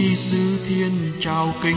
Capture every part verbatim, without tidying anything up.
Giêsu Thiên trao kính,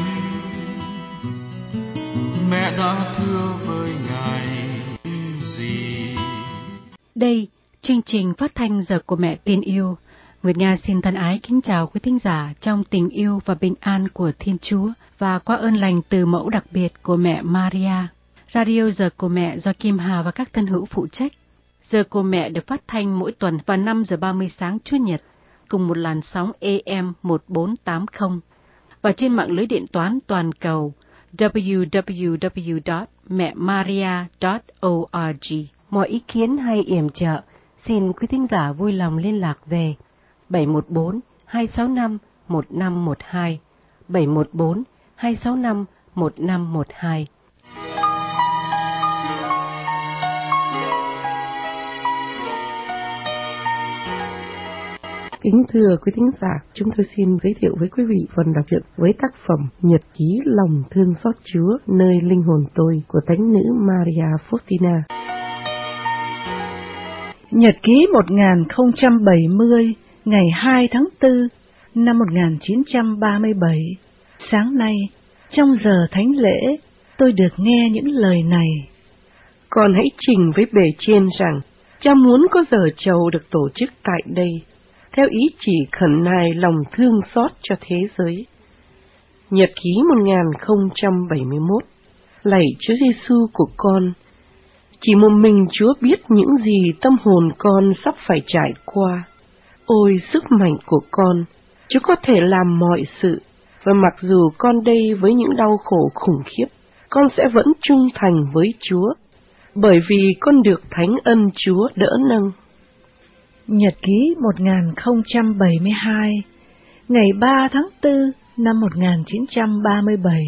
mẹ đã thưa với Ngài gì? Đây, chương trình phát thanh Giờ của Mẹ Tin Yêu. Nguyệt Nga xin thân ái kính chào quý thính giả trong tình yêu và bình an của Thiên Chúa và qua ơn lành từ mẫu đặc biệt của mẹ Maria. Radio Giờ của Mẹ do Kim Hà và các thân hữu phụ trách. Giờ của Mẹ được phát thanh mỗi tuần vào năm giờ ba mươi sáng Chủ nhật cùng một làn sóng A M một bốn tám không và trên mạng lưới điện toán toàn cầu w w w chấm mẹ maria chấm org. Mọi ý kiến hay yểm trợ, xin quý thính giả vui lòng liên lạc về bảy một bốn hai sáu năm một năm một hai, bảy một bốn hai sáu năm một năm một hai. Kính thưa quý thính giả, chúng tôi xin giới thiệu với quý vị phần đọc truyện với tác phẩm Nhật ký lòng thương xót Chúa nơi linh hồn tôi của Thánh nữ Maria Faustina. Nhật ký một nghìn không trăm bảy mươi, ngày hai tháng tư năm một nghìn chín trăm ba mươi bảy. Sáng nay, trong giờ thánh lễ, tôi được nghe những lời này. Con hãy trình với bề trên rằng, cha muốn có giờ chầu được tổ chức tại đây, theo ý chỉ khẩn nài lòng thương xót cho thế giới. Nhật ký một nghìn không trăm bảy mươi mốt. Lạy Chúa Giêsu của con, chỉ một mình Chúa biết những gì tâm hồn con sắp phải trải qua. Ôi sức mạnh của con, Chúa có thể làm mọi sự, và mặc dù con đây với những đau khổ khủng khiếp, con sẽ vẫn trung thành với Chúa, bởi vì con được thánh ân Chúa đỡ nâng. Nhật ký một nghìn không trăm bảy mươi hai, ngày ba tháng tư năm một nghìn chín trăm ba mươi bảy.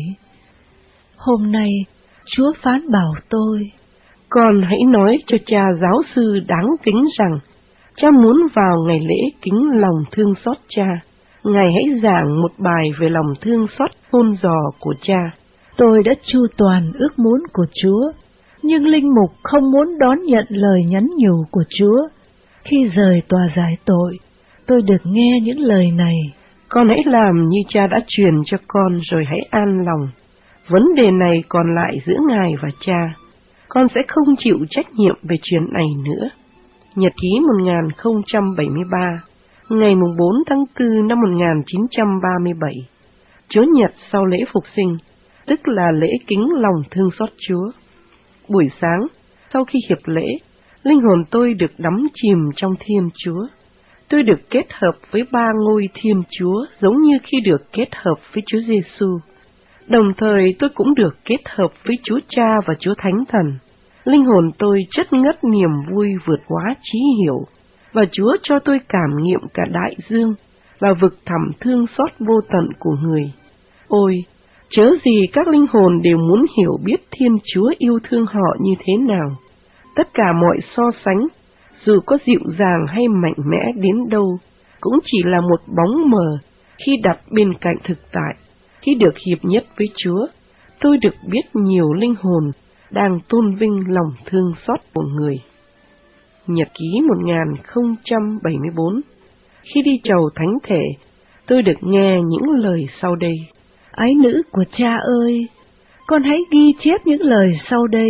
Hôm nay, Chúa phán bảo tôi, con hãy nói cho cha giáo sư đáng kính rằng, cha muốn vào ngày lễ kính lòng thương xót cha, Ngài hãy giảng một bài về lòng thương xót khôn dò của cha. Tôi đã chu toàn ước muốn của Chúa, nhưng linh mục không muốn đón nhận lời nhắn nhủ của Chúa. Khi rời tòa giải tội, tôi được nghe những lời này. Con hãy làm như cha đã truyền cho con rồi hãy an lòng. Vấn đề này còn lại giữa Ngài và cha. Con sẽ không chịu trách nhiệm về chuyện này nữa. Nhật ký một nghìn không trăm bảy mươi ba, ngày bốn tháng tư năm một nghìn chín trăm ba mươi bảy. Chúa Nhật sau lễ Phục sinh, tức là lễ kính lòng thương xót Chúa. Buổi sáng, sau khi hiệp lễ, linh hồn tôi được đắm chìm trong Thiên Chúa. Tôi được kết hợp với ba ngôi Thiên Chúa giống như khi được kết hợp với Chúa Giêsu. Đồng thời tôi cũng được kết hợp với Chúa Cha và Chúa Thánh Thần. Linh hồn tôi chất ngất niềm vui vượt quá trí hiểu, và Chúa cho tôi cảm nghiệm cả đại dương và vực thẳm thương xót vô tận của người. Ôi, chớ gì các linh hồn đều muốn hiểu biết Thiên Chúa yêu thương họ như thế nào. Tất cả mọi so sánh, dù có dịu dàng hay mạnh mẽ đến đâu, cũng chỉ là một bóng mờ khi đặt bên cạnh thực tại. Khi được hiệp nhất với Chúa, tôi được biết nhiều linh hồn đang tôn vinh lòng thương xót của người. Nhật ký một nghìn không trăm bảy mươi bốn. Khi đi chầu thánh thể, tôi được nghe những lời sau đây. Ái nữ của cha ơi, con hãy ghi chép những lời sau đây.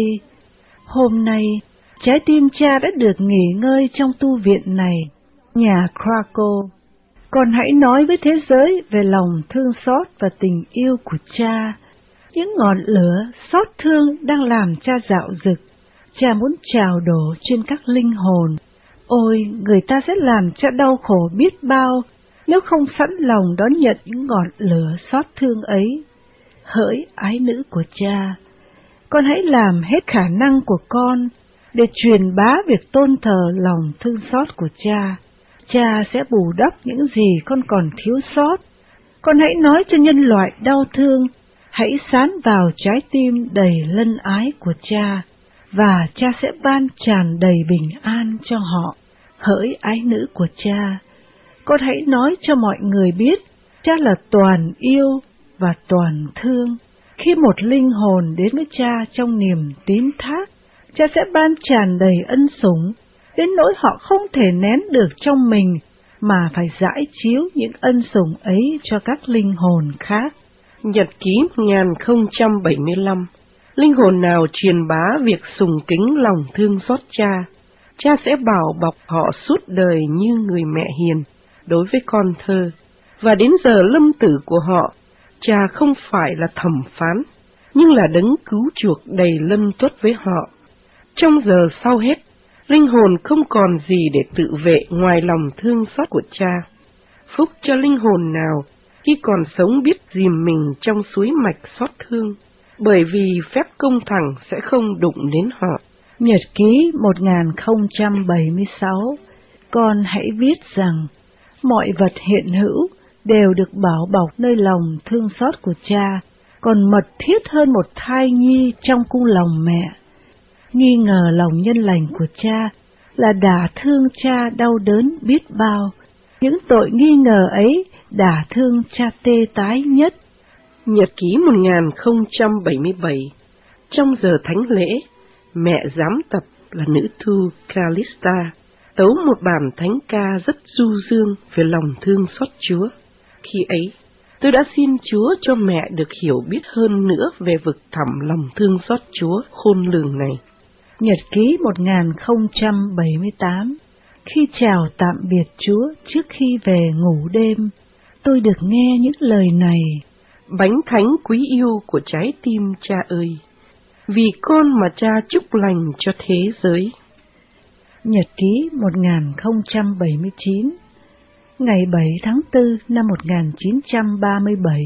Hôm nay, trái tim cha đã được nghỉ ngơi trong tu viện này, nhà Krakow. Con hãy nói với thế giới về lòng thương xót và tình yêu của cha. Những ngọn lửa xót thương đang làm cha dạo dực. Cha muốn trào đổ trên các linh hồn. Ôi, người ta sẽ làm cha đau khổ biết bao nếu không sẵn lòng đón nhận những ngọn lửa xót thương ấy. Hỡi ái nữ của cha, con hãy làm hết khả năng của con để truyền bá việc tôn thờ lòng thương xót của cha. Cha sẽ bù đắp những gì con còn thiếu sót. Con hãy nói cho nhân loại đau thương, hãy sán vào trái tim đầy lân ái của cha, và cha sẽ ban tràn đầy bình an cho họ. Hỡi ái nữ của cha, con hãy nói cho mọi người biết, cha là toàn yêu và toàn thương. Khi một linh hồn đến với cha trong niềm tín thác, cha sẽ ban tràn đầy ân sủng, đến nỗi họ không thể nén được trong mình, mà phải rải chiếu những ân sủng ấy cho các linh hồn khác. Nhật ký một nghìn không trăm bảy mươi lăm. Linh hồn nào truyền bá việc sùng kính lòng thương xót cha, cha sẽ bảo bọc họ suốt đời như người mẹ hiền đối với con thơ, và đến giờ lâm tử của họ, cha không phải là thẩm phán, nhưng là đấng cứu chuộc đầy lân tuất với họ. Trong giờ sau hết, linh hồn không còn gì để tự vệ ngoài lòng thương xót của cha. Phúc cho linh hồn nào khi còn sống biết dìm mình trong suối mạch xót thương, bởi vì phép công thẳng sẽ không đụng đến họ. Nhật ký một nghìn không trăm bảy mươi sáu. Con hãy viết rằng mọi vật hiện hữu đều được bảo bọc nơi lòng thương xót của cha, còn mật thiết hơn một thai nhi trong cung lòng mẹ. Nghi ngờ lòng nhân lành của cha là đả thương cha đau đớn biết bao. Những tội nghi ngờ ấy đả thương cha tê tái nhất. Nhật ký một nghìn không trăm bảy mươi bảy. Trong giờ thánh lễ, mẹ giám tập là nữ tu Callista tấu một bản thánh ca rất du dương về lòng thương xót Chúa. Khi ấy, tôi đã xin Chúa cho mẹ được hiểu biết hơn nữa về vực thẳm lòng thương xót Chúa khôn lường này. Nhật ký một nghìn không trăm bảy mươi tám. Khi chào tạm biệt Chúa trước khi về ngủ đêm, tôi được nghe những lời này: Bánh thánh quý yêu của trái tim cha ơi, vì con mà cha chúc lành cho thế giới. Nhật ký một nghìn không trăm bảy mươi chín. Ngày bảy tháng tư năm một nghìn chín trăm ba mươi bảy,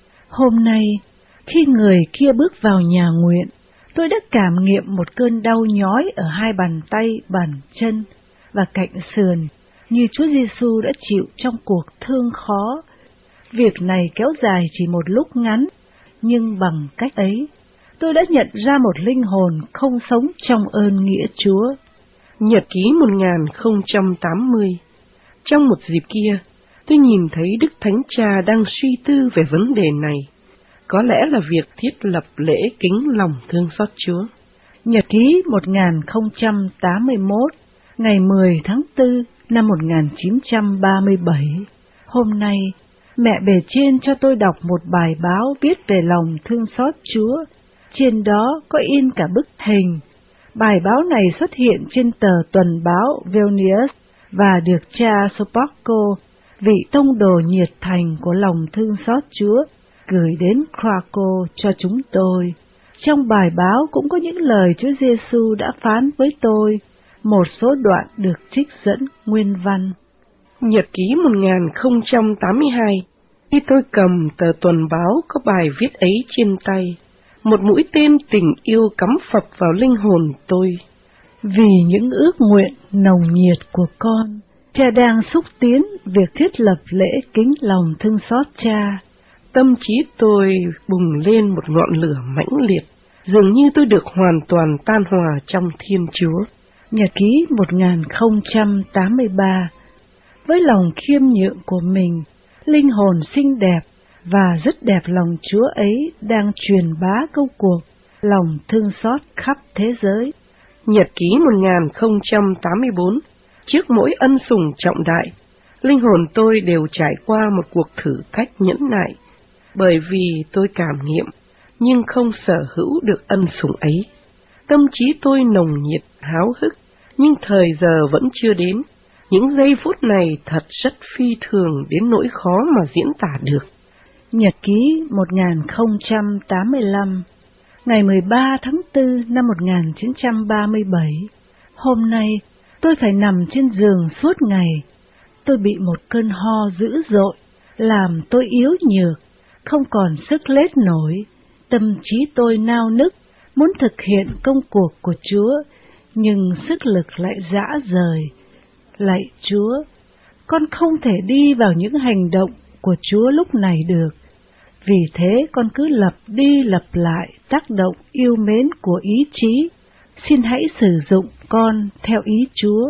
hôm nay, khi người kia bước vào nhà nguyện, tôi đã cảm nghiệm một cơn đau nhói ở hai bàn tay, bàn chân và cạnh sườn, như Chúa Giêsu đã chịu trong cuộc thương khó. Việc này kéo dài chỉ một lúc ngắn, nhưng bằng cách ấy, tôi đã nhận ra một linh hồn không sống trong ơn nghĩa Chúa. Nhật ký một nghìn không trăm tám mươi. Trong một dịp kia, tôi nhìn thấy Đức Thánh Cha đang suy tư về vấn đề này. Có lẽ là việc thiết lập lễ kính lòng thương xót Chúa. Nhật ký một nghìn không trăm tám mươi mốt, ngày mười tháng tư năm một nghìn chín trăm ba mươi bảy. Hôm nay, mẹ bề trên cho tôi đọc một bài báo viết về lòng thương xót Chúa. Trên đó có in cả bức hình. Bài báo này xuất hiện trên tờ tuần báo Vilnius và được cha Sopocko, vị tông đồ nhiệt thành của lòng thương xót Chúa, gửi đến Krakow cho chúng tôi. Trong bài báo cũng có những lời Chúa Giêsu đã phán với tôi. Một số đoạn được trích dẫn nguyên văn. Nhật ký một nghìn không trăm tám mươi hai. Khi tôi cầm tờ tuần báo có bài viết ấy trên tay, một mũi tên tình yêu cắm phập vào linh hồn tôi. Vì những ước nguyện nồng nhiệt của con, cha đang xúc tiến việc thiết lập lễ kính lòng thương xót cha. Tâm trí tôi bùng lên một ngọn lửa mãnh liệt, dường như tôi được hoàn toàn tan hòa trong Thiên Chúa. Nhật ký một nghìn không trăm tám mươi ba. Với lòng khiêm nhượng của mình, linh hồn xinh đẹp và rất đẹp lòng Chúa ấy đang truyền bá câu cuộc lòng thương xót khắp thế giới. Nhật ký một nghìn không trăm tám mươi bốn. Trước mỗi ân sủng trọng đại, linh hồn tôi đều trải qua một cuộc thử thách nhẫn nại, bởi vì tôi cảm nghiệm nhưng không sở hữu được ân sủng ấy. Tâm trí tôi nồng nhiệt, háo hức, nhưng thời giờ vẫn chưa đến. Những giây phút này thật rất phi thường đến nỗi khó mà diễn tả được. Nhật ký một nghìn không trăm tám mươi lăm. Ngày mười ba tháng tư năm một nghìn chín trăm ba mươi bảy. Hôm nay, tôi phải nằm trên giường suốt ngày. Tôi bị một cơn ho dữ dội, làm tôi yếu nhược, không còn sức lết nổi. Tâm trí tôi nao nức, muốn thực hiện công cuộc của Chúa, nhưng sức lực lại rã rời. Lạy Chúa, con không thể đi vào những hành động của Chúa lúc này được. Vì thế con cứ lặp đi lặp lại tác động yêu mến của ý chí. Xin hãy sử dụng con theo ý Chúa.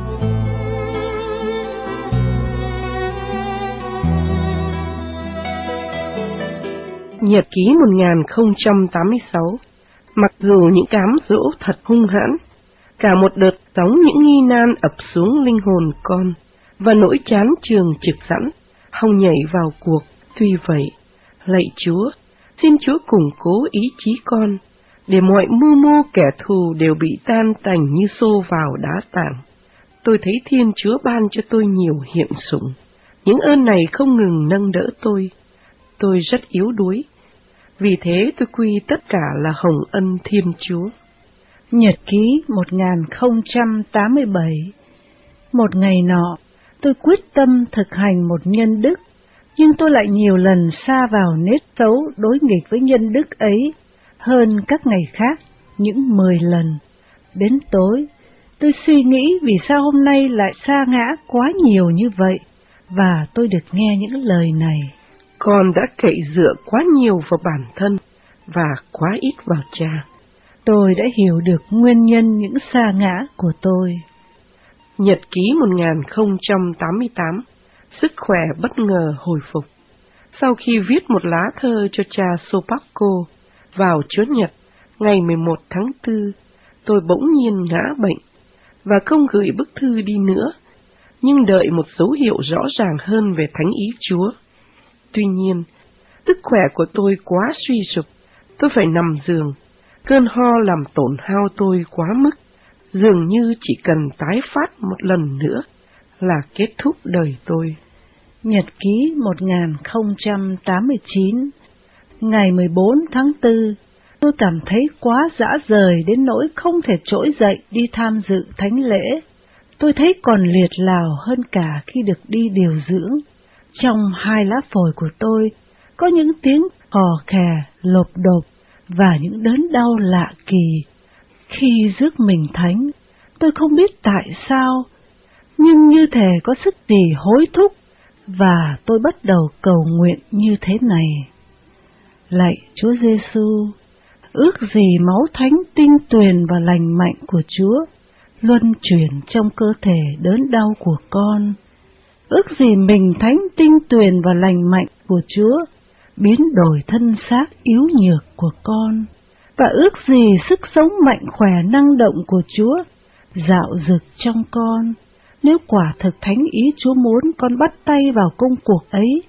Nhật ký một nghìn không trăm tám mươi sáu. Mặc dù những cám dỗ thật hung hãn, cả một đợt sóng những nghi nan ập xuống linh hồn con, và nỗi chán trường trực sẵn, hòng nhảy vào cuộc. Tuy vậy, lạy Chúa, xin Chúa củng cố ý chí con, để mọi mưu mô kẻ thù đều bị tan tành như xô vào đá tảng. Tôi thấy Thiên Chúa ban cho tôi nhiều hiện sủng, những ơn này không ngừng nâng đỡ tôi. Tôi rất yếu đuối, vì thế tôi quy tất cả là hồng ân Thiên Chúa. Nhật ký một nghìn không trăm tám mươi bảy. Một ngày nọ, tôi quyết tâm thực hành một nhân đức, nhưng tôi lại nhiều lần sa vào nết xấu đối nghịch với nhân đức ấy hơn các ngày khác, những mười lần. Đến tối, tôi suy nghĩ vì sao hôm nay lại sa ngã quá nhiều như vậy, và tôi được nghe những lời này. Con đã cậy dựa quá nhiều vào bản thân và quá ít vào Cha. Tôi đã hiểu được nguyên nhân những sa ngã của tôi. Nhật ký một nghìn không trăm tám mươi tám. Sức khỏe bất ngờ hồi phục. Sau khi viết một lá thơ cho cha Sopakko vào Chúa Nhật, ngày mười một tháng tư, tôi bỗng nhiên ngã bệnh và không gửi bức thư đi nữa, nhưng đợi một dấu hiệu rõ ràng hơn về thánh ý Chúa. Tuy nhiên, sức khỏe của tôi quá suy sụp, tôi phải nằm giường. Cơn ho làm tổn hao tôi quá mức, dường như chỉ cần tái phát một lần nữa là kết thúc đời tôi. Nhật ký một nghìn không trăm tám mươi chín. Ngày mười bốn tháng tư, tôi cảm thấy quá dã rời đến nỗi không thể trỗi dậy đi tham dự thánh lễ. Tôi thấy còn liệt lào hơn cả khi được đi điều dưỡng. Trong hai lá phổi của tôi có những tiếng khò khè, lộp độp và những đớn đau lạ kỳ. Khi rước mình thánh, tôi không biết tại sao, nhưng như thể có sức gì hối thúc, và tôi bắt đầu cầu nguyện như thế này: Lạy Chúa Giêsu, ước gì máu thánh tinh tuyền và lành mạnh của Chúa luân chuyển trong cơ thể đớn đau của con. Ước gì mình thánh tinh tuyền và lành mạnh của Chúa biến đổi thân xác yếu nhược của con, và ước gì sức sống mạnh khỏe năng động của Chúa dạo dực trong con, nếu quả thực thánh ý Chúa muốn con bắt tay vào công cuộc ấy.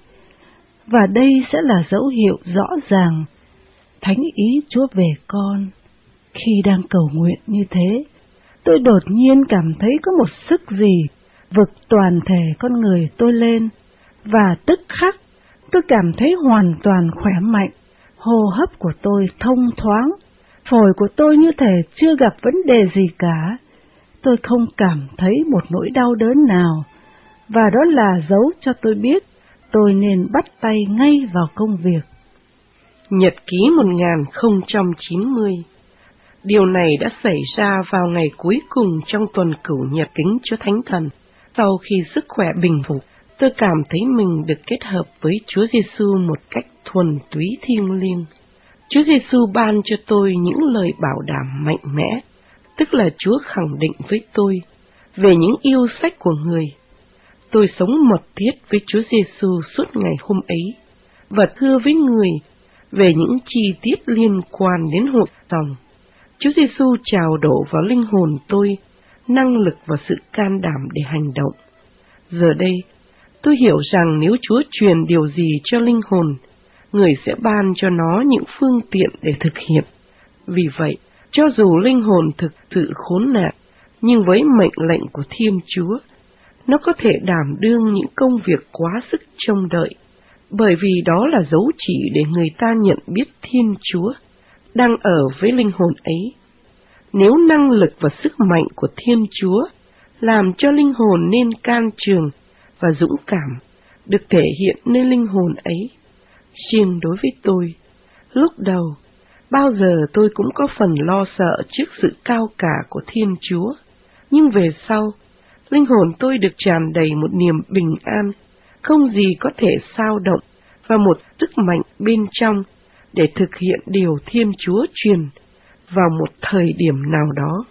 Và đây sẽ là dấu hiệu rõ ràng thánh ý Chúa về con. Khi đang cầu nguyện như thế, tôi đột nhiên cảm thấy có một sức gì vực toàn thể con người tôi lên, và tức khắc tôi cảm thấy hoàn toàn khỏe mạnh. Hô hấp của tôi thông thoáng, phổi của tôi như thể chưa gặp vấn đề gì cả. Tôi không cảm thấy một nỗi đau đớn nào, và đó là dấu cho tôi biết tôi nên bắt tay ngay vào công việc. Nhật ký một nghìn không trăm chín mươi. Điều này đã xảy ra vào ngày cuối cùng trong tuần cửu nhật kính Chúa Thánh Thần. Sau khi sức khỏe bình phục, tôi cảm thấy mình được kết hợp với Chúa Giêsu một cách thuần túy thiêng liêng. Chúa Giêsu ban cho tôi những lời bảo đảm mạnh mẽ, tức là Chúa khẳng định với tôi về những yêu sách của người. Tôi sống mật thiết với Chúa Giêsu suốt ngày hôm ấy và thưa với người về những chi tiết liên quan đến hội dòng. Chúa Giêsu trào đổ vào linh hồn tôi năng lực và sự can đảm để hành động. Giờ đây, tôi hiểu rằng nếu Chúa truyền điều gì cho linh hồn, người sẽ ban cho nó những phương tiện để thực hiện. Vì vậy, cho dù linh hồn thực sự khốn nạn, nhưng với mệnh lệnh của Thiên Chúa, nó có thể đảm đương những công việc quá sức trông đợi, bởi vì đó là dấu chỉ để người ta nhận biết Thiên Chúa đang ở với linh hồn ấy. Nếu năng lực và sức mạnh của Thiên Chúa làm cho linh hồn nên can trường và dũng cảm được thể hiện nơi linh hồn ấy, riêng đối với tôi, lúc đầu, bao giờ tôi cũng có phần lo sợ trước sự cao cả của Thiên Chúa, nhưng về sau, linh hồn tôi được tràn đầy một niềm bình an, không gì có thể xao động, và một sức mạnh bên trong để thực hiện điều Thiên Chúa truyền vào một thời điểm nào đó.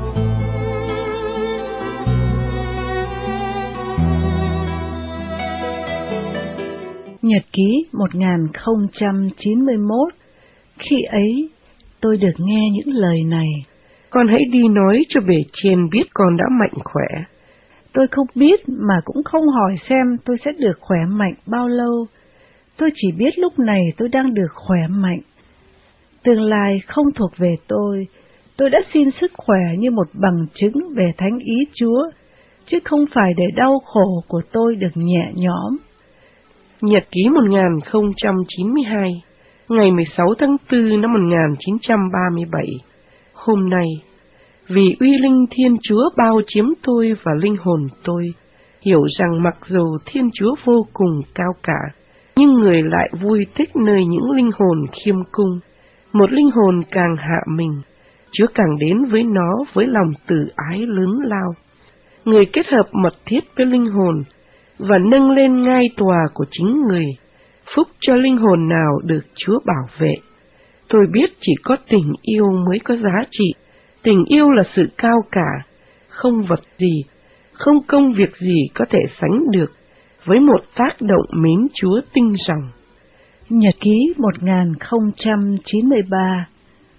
Nhật ký một nghìn không trăm chín mươi mốt. Khi ấy, tôi được nghe những lời này: Con hãy đi nói cho bề trên biết con đã mạnh khỏe. Tôi không biết mà cũng không hỏi xem tôi sẽ được khỏe mạnh bao lâu. Tôi chỉ biết lúc này tôi đang được khỏe mạnh. Tương lai không thuộc về tôi. Tôi đã xin sức khỏe như một bằng chứng về thánh ý Chúa, chứ không phải để đau khổ của tôi được nhẹ nhõm. Nhật ký một nghìn không trăm chín mươi hai, ngày mười sáu tháng tư năm một nghìn chín trăm ba mươi bảy. Hôm nay, vì uy linh Thiên Chúa bao chiếm tôi và linh hồn tôi, hiểu rằng mặc dù Thiên Chúa vô cùng cao cả, nhưng người lại vui thích nơi những linh hồn khiêm cung. Một linh hồn càng hạ mình, Chúa càng đến với nó với lòng từ ái lớn lao. Người kết hợp mật thiết với linh hồn và nâng lên ngai tòa của chính người, phúc cho linh hồn nào được Chúa bảo vệ. Tôi biết chỉ có tình yêu mới có giá trị. Tình yêu là sự cao cả, không vật gì, không công việc gì có thể sánh được với một tác động mến Chúa tinh rằng. Nhật ký một nghìn không trăm chín mươi ba.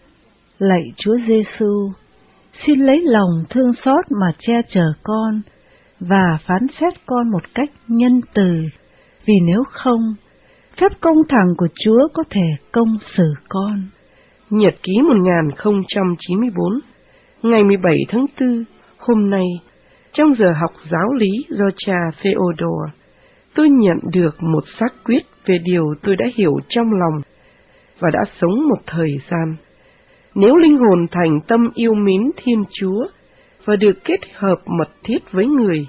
Lạy Chúa Giêsu, xin lấy lòng thương xót mà che chở con và phán xét con một cách nhân từ, vì nếu không, phép công thẳng của Chúa có thể công xử con. Nhật ký một nghìn không trăm chín mươi bốn, ngày mười bảy tháng tư, hôm nay, trong giờ học giáo lý do cha Theodore, tôi nhận được một xác quyết về điều tôi đã hiểu trong lòng và đã sống một thời gian. Nếu linh hồn thành tâm yêu mến Thiên Chúa và được kết hợp mật thiết với người,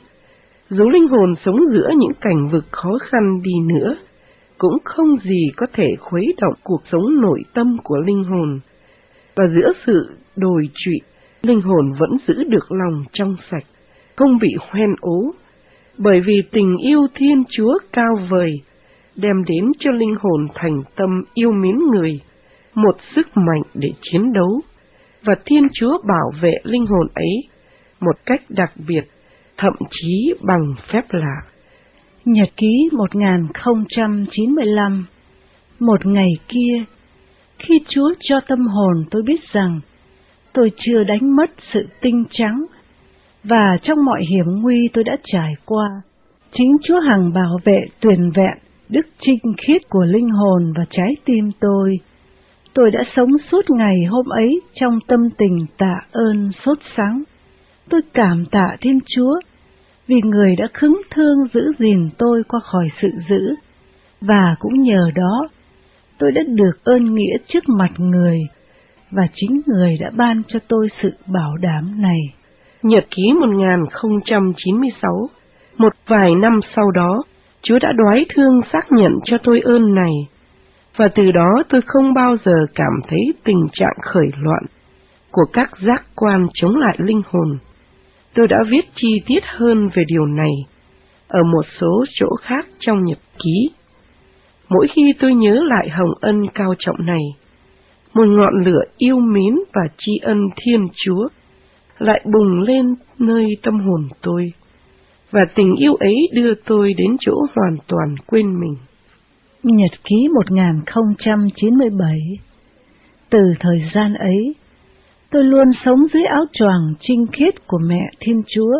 dù linh hồn sống giữa những cảnh vực khó khăn đi nữa, cũng không gì có thể khuấy động cuộc sống nội tâm của linh hồn. Và giữa sự đồi trụy, linh hồn vẫn giữ được lòng trong sạch, không bị hoen ố, bởi vì tình yêu Thiên Chúa cao vời, đem đến cho linh hồn thành tâm yêu mến người một sức mạnh để chiến đấu, và Thiên Chúa bảo vệ linh hồn ấy một cách đặc biệt, thậm chí bằng phép lạ. Nhật ký một nghìn không trăm chín mươi lăm. Một ngày kia, khi Chúa cho tâm hồn tôi biết rằng tôi chưa đánh mất sự tinh trắng, và trong mọi hiểm nguy tôi đã trải qua, chính Chúa hằng bảo vệ tuyền vẹn đức trinh khiết của linh hồn và trái tim tôi. Tôi đã sống suốt ngày hôm ấy trong tâm tình tạ ơn sốt sắng. Tôi cảm tạ Thiên Chúa vì Người đã khứng thương giữ gìn tôi qua khỏi sự dữ, và cũng nhờ đó tôi đã được ơn nghĩa trước mặt Người, và chính Người đã ban cho tôi sự bảo đảm này. Nhật ký một nghìn không trăm chín mươi sáu. Một vài năm sau đó, Chúa đã đoái thương xác nhận cho tôi ơn này, và từ đó tôi không bao giờ cảm thấy tình trạng khởi loạn của các giác quan chống lại linh hồn. Tôi đã viết chi tiết hơn về điều này ở một số chỗ khác trong nhật ký. Mỗi khi tôi nhớ lại hồng ân cao trọng này, một ngọn lửa yêu mến và tri ân Thiên Chúa lại bùng lên nơi tâm hồn tôi, và tình yêu ấy đưa tôi đến chỗ hoàn toàn quên mình. Nhật ký một nghìn không trăm chín mươi bảy. Từ thời gian ấy, tôi luôn sống dưới áo choàng trinh khiết của mẹ Thiên Chúa.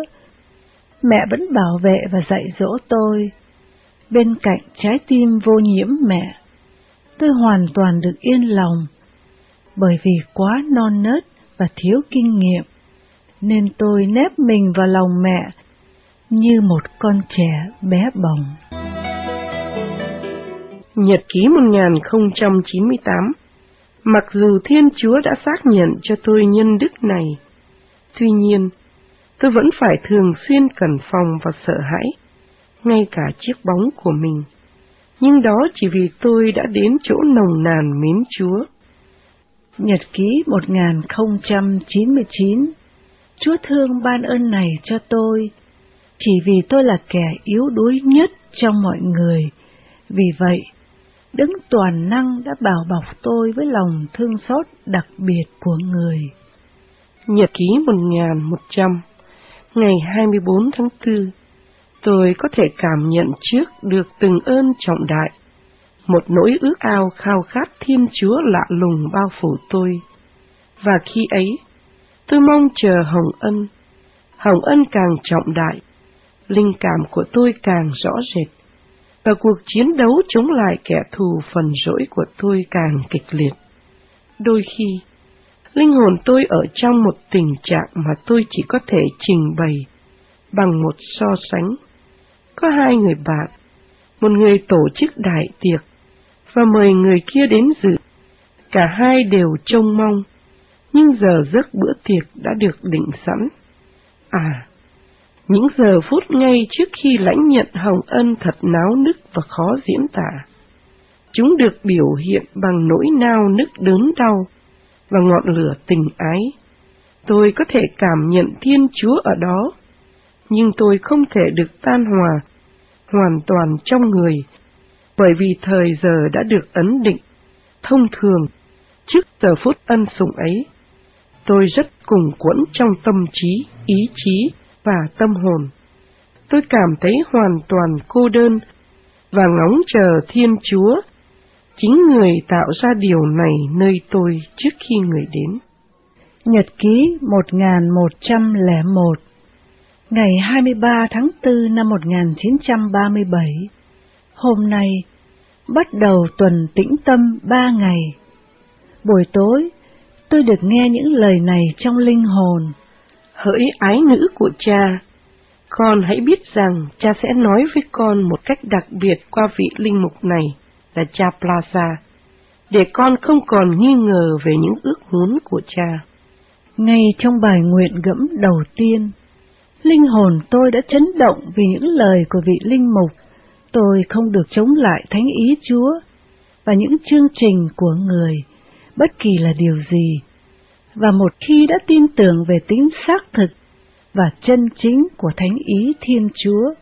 Mẹ vẫn bảo vệ và dạy dỗ tôi. Bên cạnh trái tim vô nhiễm mẹ, tôi hoàn toàn được yên lòng, bởi vì quá non nớt và thiếu kinh nghiệm, nên tôi nép mình vào lòng mẹ như một con trẻ bé bỏng. Nhật ký một nghìn không trăm chín mươi tám. Mặc dù Thiên Chúa đã xác nhận cho tôi nhân đức này, tuy nhiên, tôi vẫn phải thường xuyên cẩn phòng và sợ hãi, ngay cả chiếc bóng của mình. Nhưng đó chỉ vì tôi đã đến chỗ nồng nàn mến Chúa. Nhật ký một nghìn không trăm chín mươi chín. Chúa thương ban ơn này cho tôi, chỉ vì tôi là kẻ yếu đuối nhất trong mọi người. Vì vậy, Đấng toàn năng đã bảo bọc tôi với lòng thương xót đặc biệt của Người. Nhật ký một nghìn một trăm. Ngày hai mươi bốn tháng tư, tôi có thể cảm nhận trước được từng ơn trọng đại. Một nỗi ước ao khao khát Thiên Chúa lạ lùng bao phủ tôi. Và khi ấy, tôi mong chờ hồng ân. Hồng ân càng trọng đại, linh cảm của tôi càng rõ rệt, và cuộc chiến đấu chống lại kẻ thù phần rỗi của tôi càng kịch liệt. Đôi khi, linh hồn tôi ở trong một tình trạng mà tôi chỉ có thể trình bày bằng một so sánh. Có hai người bạn, một người tổ chức đại tiệc và mời người kia đến dự. Cả hai đều trông mong, nhưng giờ giấc bữa tiệc đã được định sẵn. À, những giờ phút ngay trước khi lãnh nhận hồng ân thật náo nức và khó diễn tả. Chúng được biểu hiện bằng nỗi nao nức đớn đau và ngọn lửa tình ái. Tôi có thể cảm nhận Thiên Chúa ở đó, nhưng tôi không thể được tan hòa hoàn toàn trong người, bởi vì thời giờ đã được ấn định. Thông thường, trước giờ phút ân sủng ấy, tôi rất cùng quẫn trong tâm trí, ý chí và tâm hồn. Tôi cảm thấy hoàn toàn cô đơn và ngóng chờ Thiên Chúa, chính Người tạo ra điều này nơi tôi trước khi Người đến. Nhật ký một nghìn một trăm lẻ một, ngày hai mươi ba tháng tư năm một nghìn chín trăm ba mươi bảy. Hôm nay, bắt đầu tuần tĩnh tâm ba ngày. Buổi tối, tôi được nghe những lời này trong linh hồn. Hỡi ái nữ của cha, con hãy biết rằng cha sẽ nói với con một cách đặc biệt qua vị linh mục này là cha Plaza, để con không còn nghi ngờ về những ước muốn của cha. Ngay trong bài nguyện gẫm đầu tiên, linh hồn tôi đã chấn động vì những lời của vị linh mục. Tôi không được chống lại thánh ý Chúa và những chương trình của Người, bất kỳ là điều gì. Và một khi đã tin tưởng về tính xác thực và chân chính của thánh ý Thiên Chúa,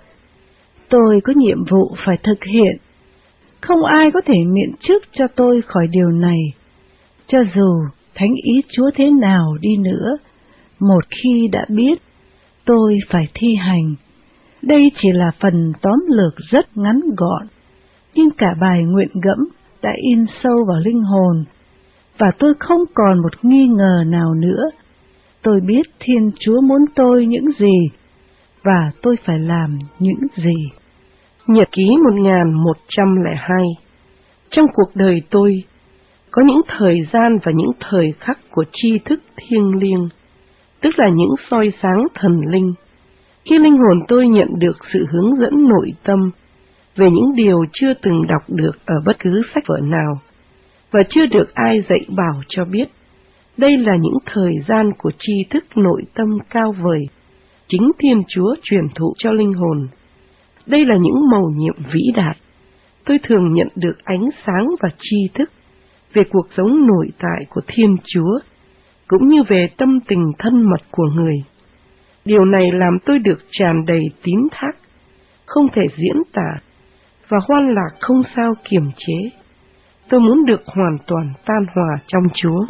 tôi có nhiệm vụ phải thực hiện. Không ai có thể miễn chức cho tôi khỏi điều này. Cho dù thánh ý Chúa thế nào đi nữa, một khi đã biết, tôi phải thi hành. Đây chỉ là phần tóm lược rất ngắn gọn, nhưng cả bài nguyện gẫm đã in sâu vào linh hồn, và tôi không còn một nghi ngờ nào nữa. Tôi biết Thiên Chúa muốn tôi những gì, và tôi phải làm những gì. Nhật ký một nghìn một trăm lẻ hai. Trong cuộc đời tôi, có những thời gian và những thời khắc của tri thức thiêng liêng, tức là những soi sáng thần linh, khi linh hồn tôi nhận được sự hướng dẫn nội tâm về những điều chưa từng đọc được ở bất cứ sách vở nào, và chưa được ai dạy bảo cho biết. Đây là những thời gian của tri thức nội tâm cao vời, chính Thiên Chúa truyền thụ cho linh hồn. Đây là những mầu nhiệm vĩ đại. Tôi thường nhận được ánh sáng và tri thức về cuộc sống nội tại của Thiên Chúa, cũng như về tâm tình thân mật của Người. Điều này làm tôi được tràn đầy tín thác, không thể diễn tả, và hoan lạc không sao kiềm chế. Tôi muốn được hoàn toàn tan hòa trong Chúa.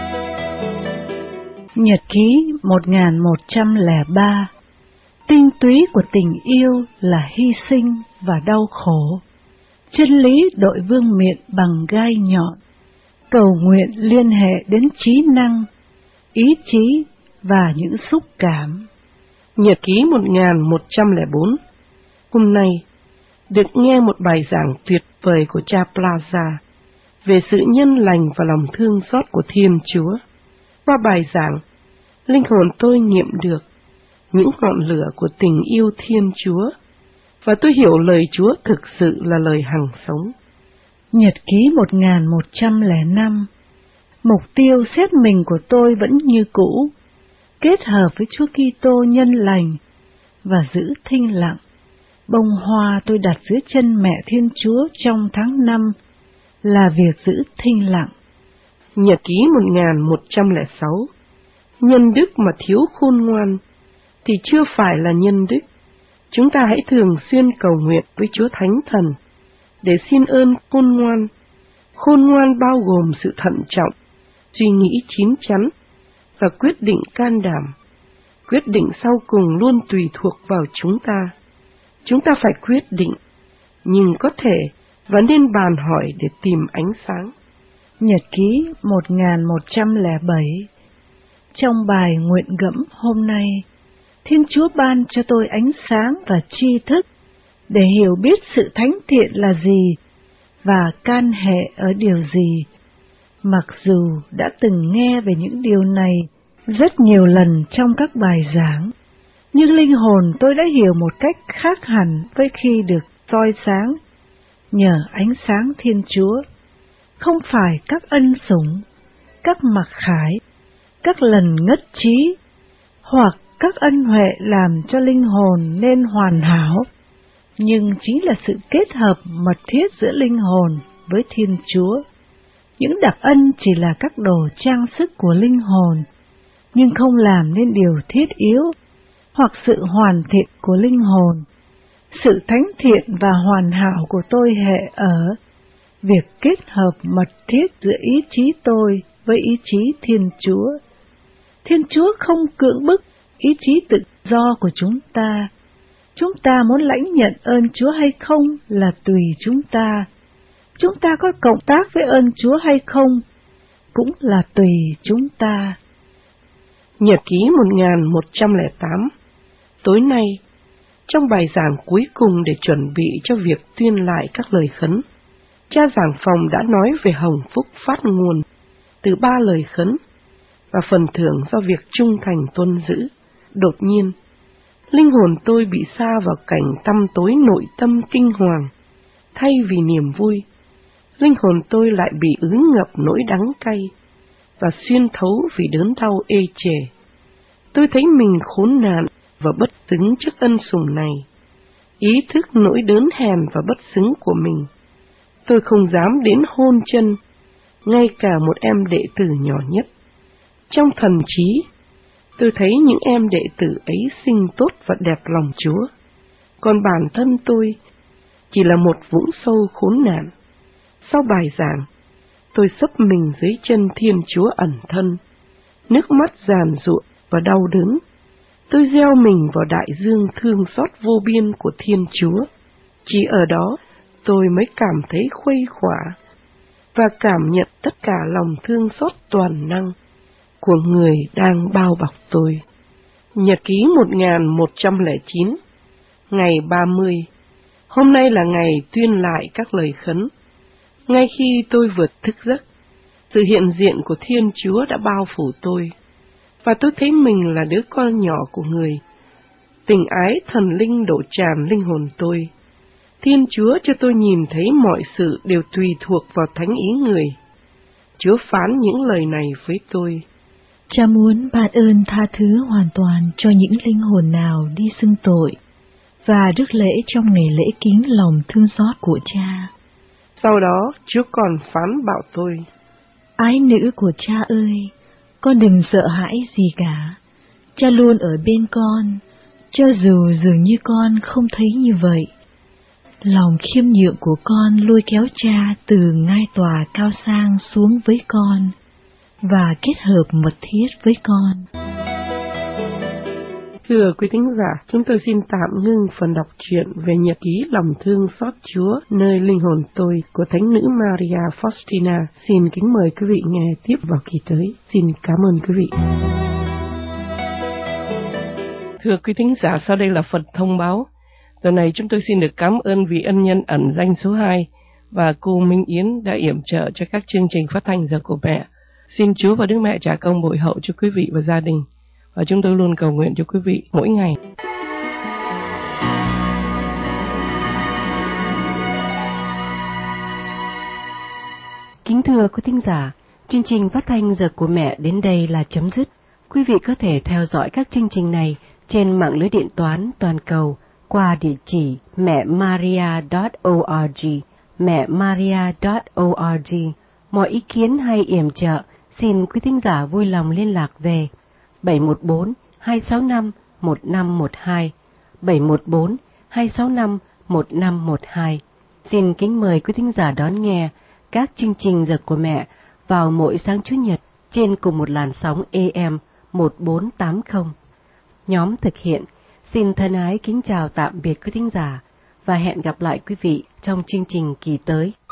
Nhật ký một nghìn một trăm lẻ ba. Tinh túy của tình yêu là hy sinh và đau khổ. Chân lý đội vương miện bằng gai nhọn. Cầu nguyện liên hệ đến trí năng, ý chí và những xúc cảm. Nhật ký một nghìn một trăm lẻ bốn. Hôm nay, được nghe một bài giảng tuyệt vời của cha Plaza về sự nhân lành và lòng thương xót của Thiên Chúa. Qua bài giảng, linh hồn tôi nghiệm được những ngọn lửa của tình yêu Thiên Chúa, và tôi hiểu lời Chúa thực sự là lời hằng sống. Nhật ký một nghìn một trăm lẻ năm. Mục tiêu xét mình của tôi vẫn như cũ, kết hợp với Chúa Kitô nhân lành và giữ thinh lặng. Bông hoa tôi đặt dưới chân mẹ Thiên Chúa trong tháng năm là việc giữ thinh lặng. Nhật ký một nghìn một trăm lẻ sáu. Nhân đức mà thiếu khôn ngoan thì chưa phải là nhân đức. Chúng ta hãy thường xuyên cầu nguyện với Chúa Thánh Thần để xin ơn khôn ngoan. Khôn ngoan bao gồm sự thận trọng, suy nghĩ chín chắn và quyết định can đảm. Quyết định sau cùng luôn tùy thuộc vào chúng ta. Chúng ta phải quyết định, nhưng có thể và nên bàn hỏi để tìm ánh sáng. Nhật ký một nghìn một trăm lẻ bảy. Trong bài nguyện gẫm hôm nay, Thiên Chúa ban cho tôi ánh sáng và tri thức để hiểu biết sự thánh thiện là gì và can hệ ở điều gì. Mặc dù đã từng nghe về những điều này rất nhiều lần trong các bài giảng, nhưng linh hồn tôi đã hiểu một cách khác hẳn với khi được soi sáng nhờ ánh sáng Thiên Chúa. Không phải các ân sủng, các mặc khải, các lần ngất trí, hoặc các ân huệ làm cho linh hồn nên hoàn hảo, nhưng chính là sự kết hợp mật thiết giữa linh hồn với Thiên Chúa. Những đặc ân chỉ là các đồ trang sức của linh hồn, nhưng không làm nên điều thiết yếu hoặc sự hoàn thiện của linh hồn. Sự thánh thiện và hoàn hảo của tôi hệ ở việc kết hợp mật thiết giữa ý chí tôi với ý chí Thiên Chúa. Thiên Chúa không cưỡng bức ý chí tự do của chúng ta. Chúng ta muốn lãnh nhận ơn Chúa hay không là tùy chúng ta. Chúng ta có cộng tác với ơn Chúa hay không cũng là tùy chúng ta. Nhật ký một nghìn một trăm lẻ tám. Tối nay, trong bài giảng cuối cùng để chuẩn bị cho việc tuyên lại các lời khấn, cha giảng phòng đã nói về hồng phúc phát nguồn từ ba lời khấn và phần thưởng do việc trung thành tuân giữ. Đột nhiên, linh hồn tôi bị sa vào cảnh tăm tối nội tâm kinh hoàng. Thay vì niềm vui, linh hồn tôi lại bị ứ ngập nỗi đắng cay và xuyên thấu vì đớn đau ê chề. Tôi thấy mình khốn nạn và bất xứng trước ân sủng này. Ý thức nỗi đớn hèn và bất xứng của mình, tôi không dám đến hôn chân ngay cả một em đệ tử nhỏ nhất. Trong thần trí, tôi thấy những em đệ tử ấy xinh tốt và đẹp lòng Chúa, còn bản thân tôi chỉ là một vũng sâu khốn nạn. Sau bài giảng, tôi xấp mình dưới chân Thiên Chúa ẩn thân, nước mắt giàn giụa và đau đớn. Tôi gieo mình vào đại dương thương xót vô biên của Thiên Chúa. Chỉ ở đó, tôi mới cảm thấy khuây khỏa và cảm nhận tất cả lòng thương xót toàn năng của người đang bao bọc tôi. Nhật ký một nghìn một trăm lẻ chín. Ngày ba mươi. Hôm nay là ngày tuyên lại các lời khấn. Ngay khi tôi vượt thức giấc, sự hiện diện của Thiên Chúa đã bao phủ tôi, và tôi thấy mình là đứa con nhỏ của Người. Tình ái thần linh đổ tràn linh hồn tôi. Thiên Chúa cho tôi nhìn thấy mọi sự đều tùy thuộc vào thánh ý Người. Chúa phán những lời này với tôi. Cha muốn ban ơn tha thứ hoàn toàn cho những linh hồn nào đi xưng tội, và rước lễ trong ngày lễ kính lòng thương xót của Cha. Sau đó, Chúa còn phán bảo tôi. Ái nữ của Cha ơi, con đừng sợ hãi gì cả. Cha luôn ở bên con, cho dù dường như con không thấy như vậy. Lòng khiêm nhượng của con lôi kéo Cha từ ngai tòa cao sang xuống với con, và kết hợp mật thiết với con. Thưa quý thính giả, chúng tôi xin tạm ngưng phần đọc truyện về nhật ký lòng thương xót Chúa nơi linh hồn tôi của Thánh nữ Maria Faustina. Xin kính mời quý vị nghe tiếp vào kỳ tới. Xin cảm ơn quý vị. Thưa quý thính giả, sau đây là phần thông báo. Tuần này chúng tôi xin được cảm ơn vị ân nhân ẩn danh số hai và cô Minh Yến đã yểm trợ cho các chương trình phát thanh Giờ của Mẹ. Xin Chúa và Đức Mẹ trả công bội hậu cho quý vị và gia đình. Và chúng tôi luôn cầu nguyện cho quý vị mỗi ngày. Kính thưa quý thính giả, chương trình phát thanh Giờ của Mẹ đến đây là chấm dứt. Quý vị có thể theo dõi các chương trình này trên mạng lưới điện toán toàn cầu qua địa chỉ mẹ maria chấm org, mẹ maria chấm org. Mọi ý kiến hay yểm trợ, xin quý thính giả vui lòng liên lạc về bảy một bốn hai sáu năm một năm một hai, bảy một bốn hai sáu năm một năm một hai. Xin kính mời quý thính giả đón nghe các chương trình Giờ của Mẹ vào mỗi sáng Chủ nhật trên cùng một làn sóng A M một bốn tám không. Nhóm thực hiện xin thân ái kính chào tạm biệt quý thính giả và hẹn gặp lại quý vị trong chương trình kỳ tới.